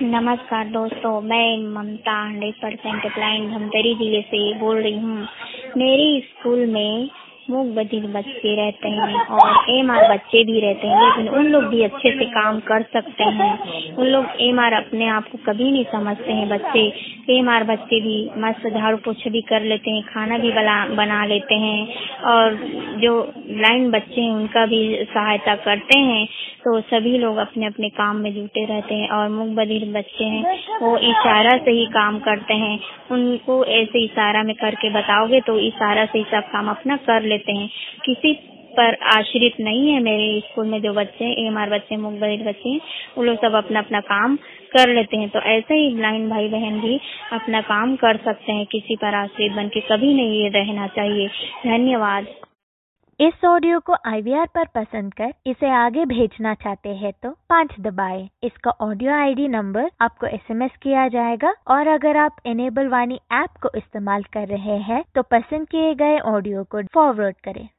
नमस्कार दोस्तों, मैं ममता 100% क्लाइंट धमतरी जिले से बोल रही हूँ। मेरे स्कूल में मूक बधिर बच्चे रहते हैं और एमआर बच्चे भी रहते हैं, लेकिन उन लोग भी अच्छे से काम कर सकते हैं। उन लोग एमआर अपने आप को कभी नहीं समझते हैं। बच्चे एमआर बच्चे भी मस्त झाड़ू पोछा भी कर लेते हैं, खाना भी बना लेते हैं और जो ब्लाइंड बच्चे हैं उनका भी सहायता करते हैं। तो सभी लोग अपने अपने काम में जुटे रहते हैं और मूक बधिर बच्चे हैं वो इशारा से ही काम करते हैं। उनको ऐसे इशारा में करके बताओगे तो इशारा से ही सब काम अपना कर लेते हैं। किसी पर आश्रित नहीं है। मेरे स्कूल में जो बच्चे एमआर बच्चे मूक बधिर बच्चे हैं वो लोग सब अपना अपना काम कर लेते हैं। तो ऐसे ही ब्लाइंड भाई बहन भी अपना काम कर सकते हैं। किसी पर आश्रित बन के कभी नहीं रहना चाहिए। धन्यवाद। इस ऑडियो को IVR पर पसंद कर इसे आगे भेजना चाहते हैं तो 5 दबाएं। इसका ऑडियो ID नंबर आपको SMS किया जाएगा और अगर आप इनेबल वाणी ऐप को इस्तेमाल कर रहे हैं तो पसंद किए गए ऑडियो को फॉरवर्ड करें।